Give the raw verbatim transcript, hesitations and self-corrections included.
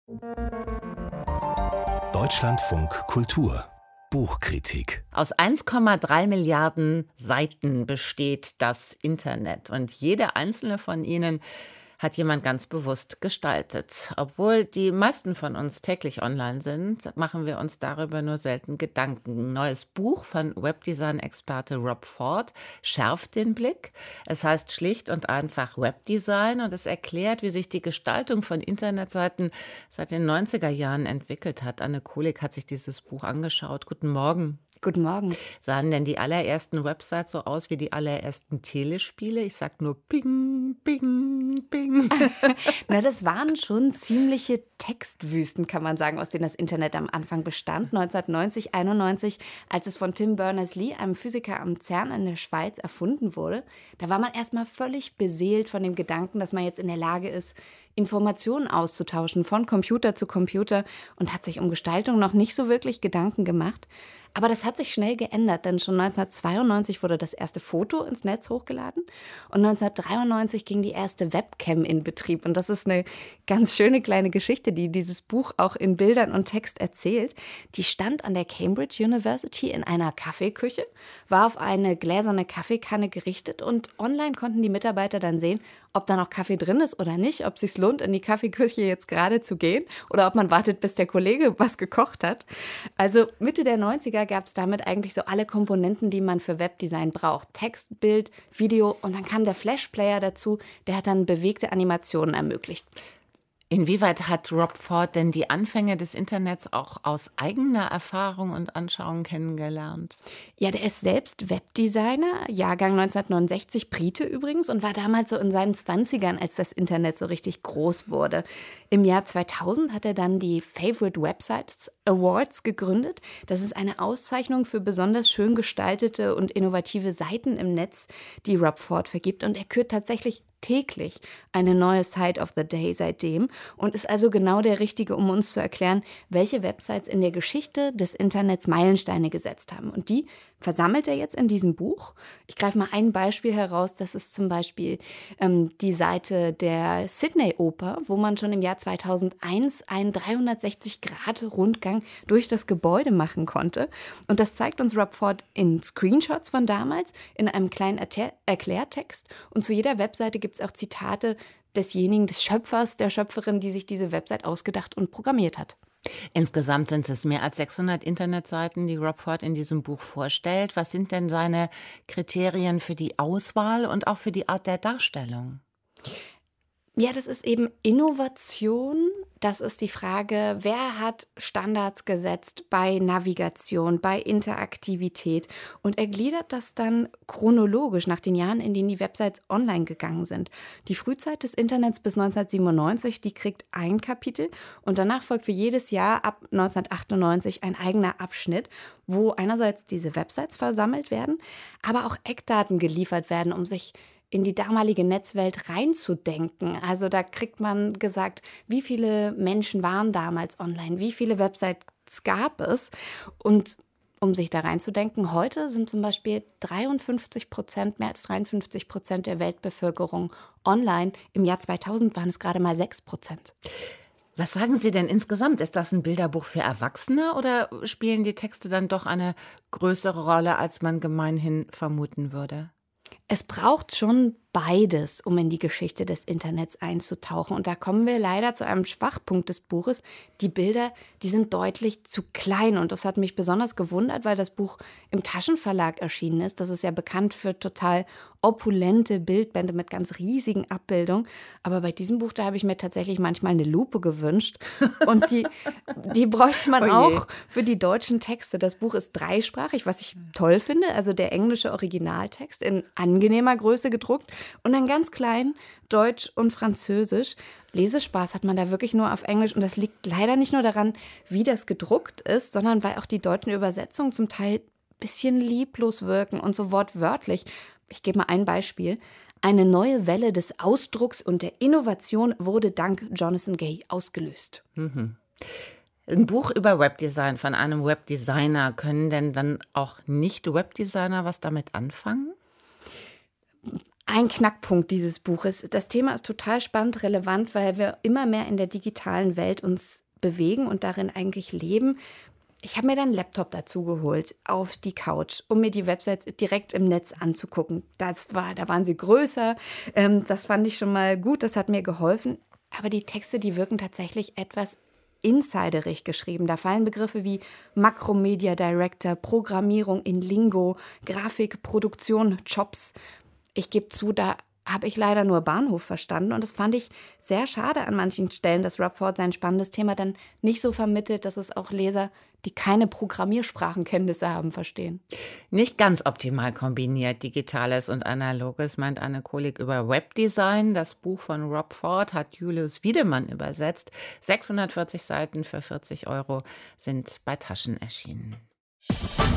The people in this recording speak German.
Deutschlandfunk Kultur Buchkritik. Aus eins Komma drei Milliarden Seiten besteht das Internet und jede einzelne von ihnen hat jemand ganz bewusst gestaltet. Obwohl die meisten von uns täglich online sind, machen wir uns darüber nur selten Gedanken. Ein neues Buch von Webdesign-Experte Rob Ford schärft den Blick. Es heißt schlicht und einfach Webdesign und es erklärt, wie sich die Gestaltung von Internetseiten seit den neunziger Jahren entwickelt hat. Anne Kohlig hat sich dieses Buch angeschaut. Guten Morgen. Guten Morgen. Sahen denn die allerersten Websites so aus wie die allerersten Telespiele? Ich sag nur Ping, Ping, Ping. Na, das waren schon ziemliche Textwüsten, kann man sagen, aus denen das Internet am Anfang bestand. neunzehnhundertneunzig, einundneunzig, als es von Tim Berners-Lee, einem Physiker am CERN in der Schweiz, erfunden wurde, da war man erstmal völlig beseelt von dem Gedanken, dass man jetzt in der Lage ist, Informationen auszutauschen von Computer zu Computer und hat sich um Gestaltung noch nicht so wirklich Gedanken gemacht. Aber das hat sich schnell geändert, denn schon neunzehnhundertzweiundneunzig wurde das erste Foto ins Netz hochgeladen und neunzehnhundertdreiundneunzig ging die erste Webcam in Betrieb. Und das ist eine ganz schöne kleine Geschichte, die dieses Buch auch in Bildern und Text erzählt. Die stand an der Cambridge University in einer Kaffeeküche, war auf eine gläserne Kaffeekanne gerichtet und online konnten die Mitarbeiter dann sehen, ob da noch Kaffee drin ist oder nicht, ob es sich lohnt, in die Kaffeeküche jetzt gerade zu gehen oder ob man wartet, bis der Kollege was gekocht hat. Also Mitte der neunziger gab es damit eigentlich so alle Komponenten, die man für Webdesign braucht. Text, Bild, Video und dann kam der Flash-Player dazu, der hat dann bewegte Animationen ermöglicht. Inwieweit hat Rob Ford denn die Anfänge des Internets auch aus eigener Erfahrung und Anschauung kennengelernt? Ja, der ist selbst Webdesigner, Jahrgang neunzehnhundertneunundsechzig, Brite übrigens, und war damals so in seinen Zwanzigern, als das Internet so richtig groß wurde. Im Jahr zweitausend hat er dann die Favorite Websites Awards gegründet. Das ist eine Auszeichnung für besonders schön gestaltete und innovative Seiten im Netz, die Rob Ford vergibt. Und er kürt tatsächlich täglich eine neue Site of the Day seitdem und ist also genau der Richtige, um uns zu erklären, welche Websites in der Geschichte des Internets Meilensteine gesetzt haben. Und die versammelt er jetzt in diesem Buch. Ich greife mal ein Beispiel heraus, das ist zum Beispiel ähm, die Seite der Sydney Oper, wo man schon im Jahr zweitausendeins einen dreihundertsechzig Grad Rundgang durch das Gebäude machen konnte. Und das zeigt uns Rob Ford in Screenshots von damals, in einem kleinen Erter- Erklärtext. Und zu jeder Webseite gibt es auch Zitate desjenigen, des Schöpfers, der Schöpferin, die sich diese Website ausgedacht und programmiert hat. Insgesamt sind es mehr als sechshundert Internetseiten, die Rob Ford in diesem Buch vorstellt. Was sind denn seine Kriterien für die Auswahl und auch für die Art der Darstellung? Ja, das ist eben Innovation. Das ist die Frage, wer hat Standards gesetzt bei Navigation, bei Interaktivität? Und er gliedert das dann chronologisch nach den Jahren, in denen die Websites online gegangen sind. Die Frühzeit des Internets bis neunzehnhundertsiebenundneunzig, die kriegt ein Kapitel und danach folgt für jedes Jahr ab neunzehnhundertachtundneunzig ein eigener Abschnitt, wo einerseits diese Websites versammelt werden, aber auch Eckdaten geliefert werden, um sich in die damalige Netzwelt reinzudenken. Also da kriegt man gesagt, wie viele Menschen waren damals online, wie viele Websites gab es. Und um sich da reinzudenken, heute sind zum Beispiel dreiundfünfzig Prozent, mehr als dreiundfünfzig Prozent der Weltbevölkerung online. Im Jahr zweitausend waren es gerade mal sechs Prozent. Was sagen Sie denn insgesamt? Ist das ein Bilderbuch für Erwachsene oder spielen die Texte dann doch eine größere Rolle, als man gemeinhin vermuten würde? Es braucht schon beides, um in die Geschichte des Internets einzutauchen. Und da kommen wir leider zu einem Schwachpunkt des Buches. Die Bilder, die sind deutlich zu klein. Und das hat mich besonders gewundert, weil das Buch im Taschenverlag erschienen ist. Das ist ja bekannt für total opulente Bildbände mit ganz riesigen Abbildungen. Aber bei diesem Buch, da habe ich mir tatsächlich manchmal eine Lupe gewünscht. Und die, die bräuchte man Oh je. auch für die deutschen Texte. Das Buch ist dreisprachig, was ich toll finde. Also der englische Originaltext in angenehmer Größe gedruckt. Und dann ganz klein Deutsch und Französisch. Lesespaß hat man da wirklich nur auf Englisch. Und das liegt leider nicht nur daran, wie das gedruckt ist, sondern weil auch die deutschen Übersetzungen zum Teil ein bisschen lieblos wirken und so wortwörtlich. Ich gebe mal ein Beispiel. Eine neue Welle des Ausdrucks und der Innovation wurde dank Jonathan Gay ausgelöst. Mhm. Ein Buch über Webdesign von einem Webdesigner. Können denn dann auch Nicht-Webdesigner was damit anfangen? ein Knackpunkt dieses Buches. Das Thema ist total spannend, relevant, weil wir immer mehr in der digitalen Welt uns bewegen und darin eigentlich leben. Ich habe mir dann einen Laptop dazu geholt, auf die Couch, um mir die Websites direkt im Netz anzugucken. Das war, da waren sie größer, ähm, das fand ich schon mal gut, das hat mir geholfen. Aber die Texte, die wirken tatsächlich etwas insiderig geschrieben. Da fallen Begriffe wie Makromedia Director, Programmierung in Lingo, Grafik, Produktion, Jobs. Ich gebe zu, da habe ich leider nur Bahnhof verstanden. Und das fand ich sehr schade an manchen Stellen, dass Rob Ford sein spannendes Thema dann nicht so vermittelt, dass es auch Leser, die keine Programmiersprachenkenntnisse haben, verstehen. Nicht ganz optimal kombiniert, Digitales und Analoges, meint Anne Kohlig über Webdesign. Das Buch von Rob Ford hat Julius Wiedemann übersetzt. sechshundertvierzig Seiten für vierzig Euro sind bei Taschen erschienen.